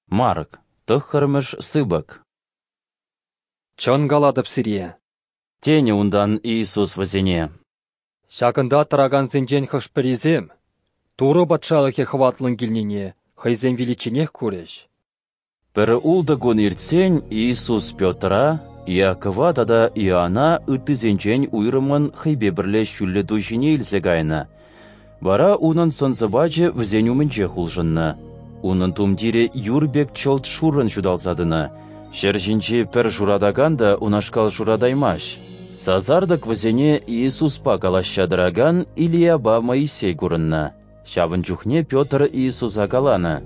Марк, тұхқырмыш сыбык. Чын галадып сирие. Тені ундан Иисус вазене. Шакында тараган зенжен хышпырезем, туры батшалыхе хватлын гильнине, хайзен величинех куреш. Пір улды гон иртсен Иисус Петра, Иакова тада Иоанна ыты зенжен уйрымын хайбе бірле шүлі дұжіне илзегайна. Бара унын сынзыбачы візен умінже хулжынна. Унын тумдире юрбек чолт шурын жудалзадына. Шержинче пір журадаганда унашкал журадаймаш. Сазардык візене Иисуспа калашчадыраган Илияба Моисей курынна. Шавын жүхне Петр Иисуса калана.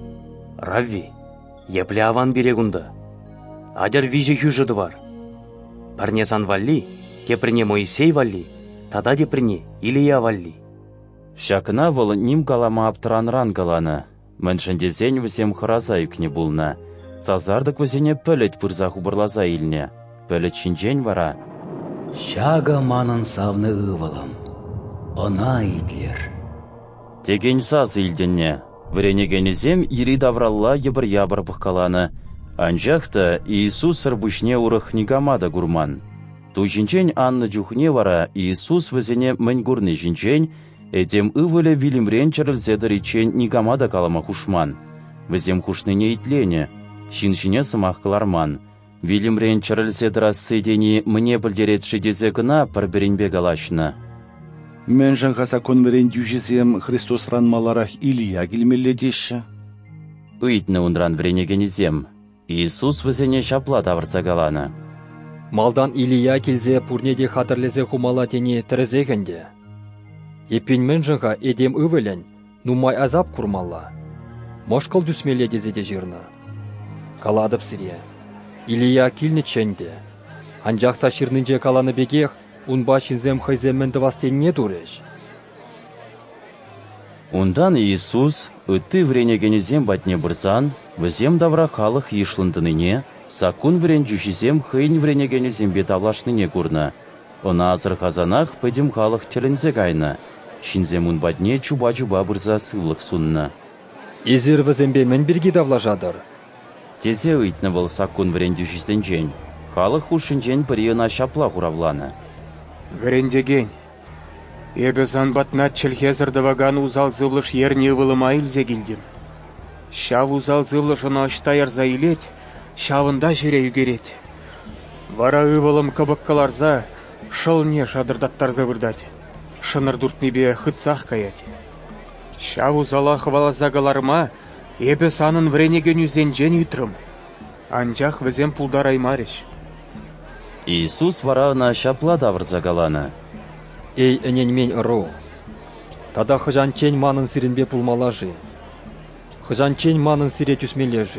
Равви, епле аван берегунда. Адер вижі хюжыды бар. Парнесан валли, кепріне Моисей валли, тада депріне Илия валли. Шакына выл ним калама аптыранран калана. Міншіндезен візем хыраза юкне булна. Сазардык візене пөлет пырза хубырлаза илне. Пөлет шинжен вара. Шага манын савны ывылым. Она итлер. Теген саз илденне. Вренегенезем ири давралла ебір-ябір бұққаланы. Анжақта Иисус сырбушне урых нигамада гурман. Ту жинчен анны жүхне вара Иисус візене мін гурны жинчен, эдем ывыле вилимрен чарылзедір ичен нигамада калама хушман. Візем хушныне итлене, шиншине сымақ кыларман. Вилимрен чарылзедір ассыдені мне білдерет шедезе гына парберенбе галашына. Мен жаңғаса конверен дюжезем Христос ранмаларах Илия келмелі деші. Үйтні ундран вренегенезем. Иисус візене шапла тавырса галана. Малдан Илия келзе пурнеде хатырлезе хумала тені тірізегенде. Епен мен жыңға едем ывылен, нумай азап курмалла. Мошқыл дүсмеле дезеде жирна. Каладып сирия. Илия килні ченде. Анжақта ширнынже каланы бегех, унба шинзем хайземмен дывастенне дуреш. Ундан Иисус үтті вренегенезем батне бұрзан, візем давра халық ешлындыныне, сакун врен жүшізем хыйн вренегенезем бетавлашныне курна. Она азыр қазанақ пөдем халық тілінзе гайна. Шинзем унбатне чуба-чуба бұрза сывлық сунна. Изір візембе мен бірге давлажадыр. Тезе үйтні бұл сакун врен жүшізден жен. Халық хушынжен біріна шапла құравланы. Врендеген. Ебе занбатна челхезір даваган узал зывлыш ерне вылыма илзе келдім. Шав узал зывлышына аштайыр заилет, шавында жере югерет. Вара ывылым кыбыккаларза, шылне шадырдаттар зывырдать. Шыныр дуртнебе хытсақ каять. Шав узала хвалазагаларма, ебе санын вренеген юзенжен ютрым. Анжақ візем пулдар аймареш. Иисус варана шапла давырза галана. Эй, энен мен ыру. Тада хыжанчен манын сиренбе пулмалажы. Хыжанчен манын сире түсмележі.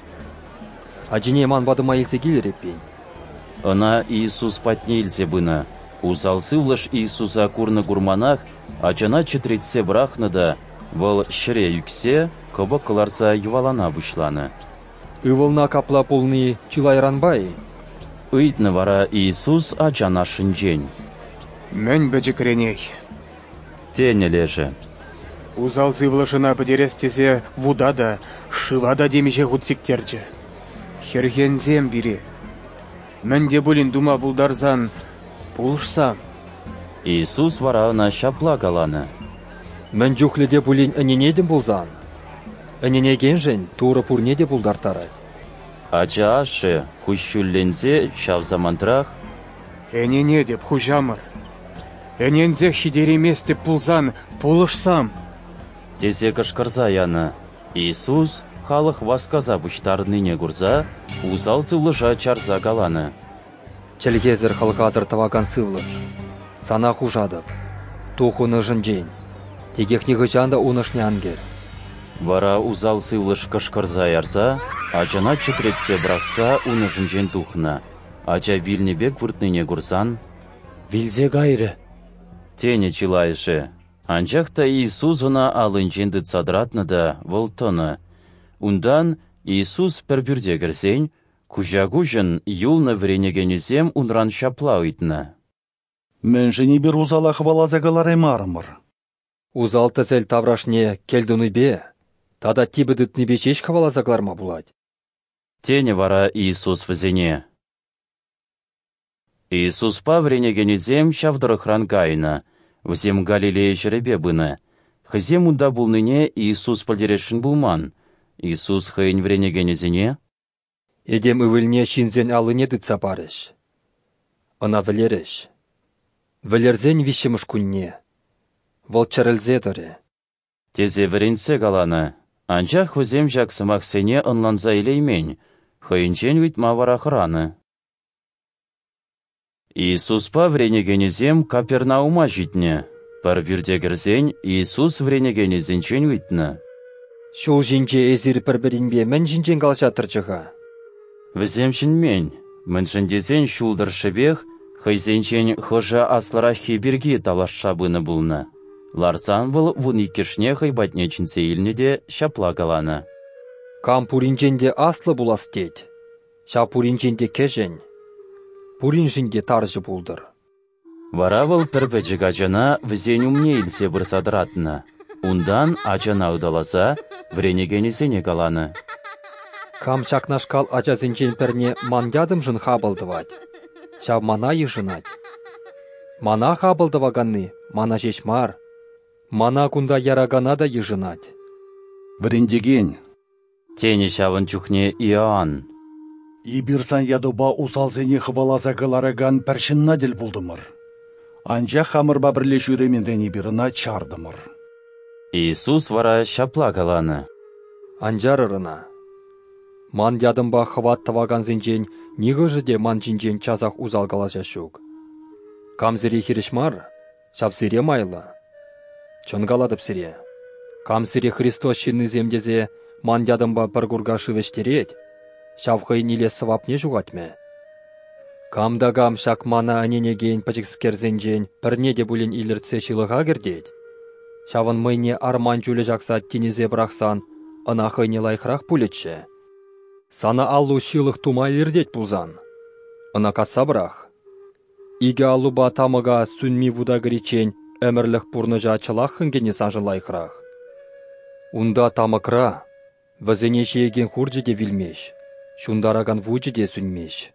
Ажине ман бадыма илсе келереппен. Она Иисус патне илзе бына. Узалсы влаш Иисуса курны гурманах, ачана четретсе брахны да, выл шыре юксе, кыбык кыларса ювалана бұшланы. Ывылна капла пулны чилайранбай. Үйтні вара Иисус ачана шынжен. Мен бәжікіреней. Тенележі. Узал зывлышына бідерестезе вуда да, шыва да демеже ғудсектерді. Хергензем бире. Мен де бұлін дума бұлдарзан, бұлышсам. Иисус варана шапла галаны. Мен жүхледе бұлін әненедім бұлзан. Әненеген жен туры пурнеде бұлдартарай. Ача ашы күшүллензе шавзамантрах. Әнене деп хужамыр. Әнензе хидеремес деп бұлзан, бұлышсам. Тезе кышкырза яны. Иисус халық васказа бұштарыныне гурза, узал зывлыша чарза галаны. Челгезір халқазыр таваган сывлыш. Сана хужадып. Тухуны жынжен. Тегехні ғыжанда унышне ангер. Вара узал сывлыш кышкырза ярза, ачана четретсе брақса уны жынжен тухна. Ача вильнебек вұртныне гурзан. Вилзе гайры. Тене чилайшы. Анжақта Иисус она алынженді цадратны да вылтыны. Ундан Иисус пірбірде кірсен, күжа-күжін юлны вренегенезем унран шапла үйтіні. Мен жені бір узала хвалазагалар аймарымыр. Узал тәзел таврашне келдуны бе. Тада тибедытны бечеш хавалазакларма булать. Тене вара Иисус візене. Иисус па вренегенезем шавдырыхран кайына, взем Галилея жеребе быны. Хызем унда булныне Иисус пылдерешін булман. Иисус хыйын вренегенезене. Эдем ывылне шинзен алыне дытса парыш. Ына вілеріш. Вілерзен вишімыш күнне. Волчарылзедірі. Тезе вренсе галаны. Анчах хызем жақсымақ сене ынланза илеймен. Хыйынчен үйтма варахыраны. Иисус па вренегенезем Капернаума житне. Пар вирдегерзен Иисус вренегенезенчен үйтні. Шул жинже эзір бір-бірінбе мен жинжен қалшатырчыға. Віземшін мен, міншіндезен шулдыр шыбех, хызенчен хыжа аслара хиберге талашша быны бұлны. Ларсан выл вұн икешне хыйбатнечінсе илнеде шапла қаланы. Кам пуринженде аслы булас дед. Ша пуринженде кежен. Пуринженде таржы булдыр. Вара выл пірбәджік ажана візен умне илсе бұрсадыратына. Ундан ажана ұдаласа, вренегенесене қаланы. Кам чакнашкал ачазынчен перне мандядым жын хабылдывать. Ша мана ежынать. Мана хабылдываганны, мана жешмар. Мана кунда ярагана да ежынать. Врендеген. Тені шавын чухне Иоанн. Ибирсан ядоба усалзене хвалаза кылараган пәршінна дел булдымыр. Анча хамырба бірлешуремен ренебіріна чардымыр. Иисус вара шапла қаланы. Анжарырына. Ман ядымба хват таваган зинжен нигыжыде ман жинжен чазақ узал қалажа шук. Камзире хиришмар, шапсире майлы. Чонгаладып сире. Камсире Христос шинны земдезе ман ядымба паргурга шывештерет, шавхай ниле сывапне жугатме. Камдагам шак мана аненеген пачыкскерзенжен пірнеде булин иліртсе шылыға кердет. Шавын мыйне арман жүлі жақса тенезе брақсан, ына хыйне лайхрақ пулетші. Сана аллу шылық тума илірдет бұлзан. Ына қатса бірақ. Иге аллуба тамыға сүнми вуда гречен әмірлік пұрныжа чылақ хынгене санжын лайхрақ. Унда тамықра, візенеші еген хурджеде вилмеш, шундараган вуджеде сүнмеш.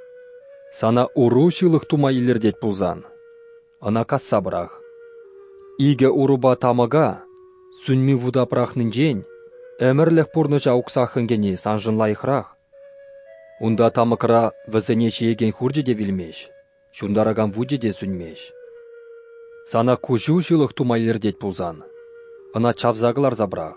Сана уру шылық тума илірдет бұлзан. Ына қатса бірақ. Иге уруба тамыға, сүнми вуда прахнынжен, әмірлік пұрныжа ұқсақынгені санжын лайықрақ. Унда тамықра візенеші еген хурджеде вилмеш, шундараган вуджеде сүнмеш. Сана кужу шылық тума илірдет бұлзан. Ына чавзағылар забрақ.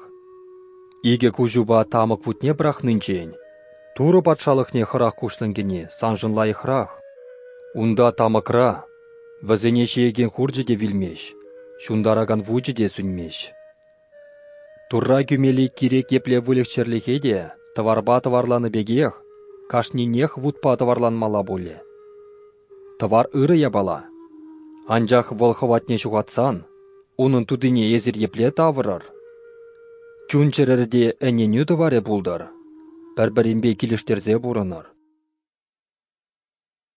Иге кужуба тамық вутне брахнынжен, туры патшалықне хырақ куштынгені санжын лайықрақ. Унда тамықра візенеші еген хурджеде вилмеш, шундараган вуджеде сүнмеш. Турра күмелі керек епле вылықчерліхеде, товарба товарланы бегех, кашнинех вудпа товарланмала боле. Товар ыры ябала. Анжақ волховатне жуғатсан, оның тудыне езір епле тавырыр. Чунчерерде әненю товаре булдар, бір-бірінбе келіштерзе бұрыныр.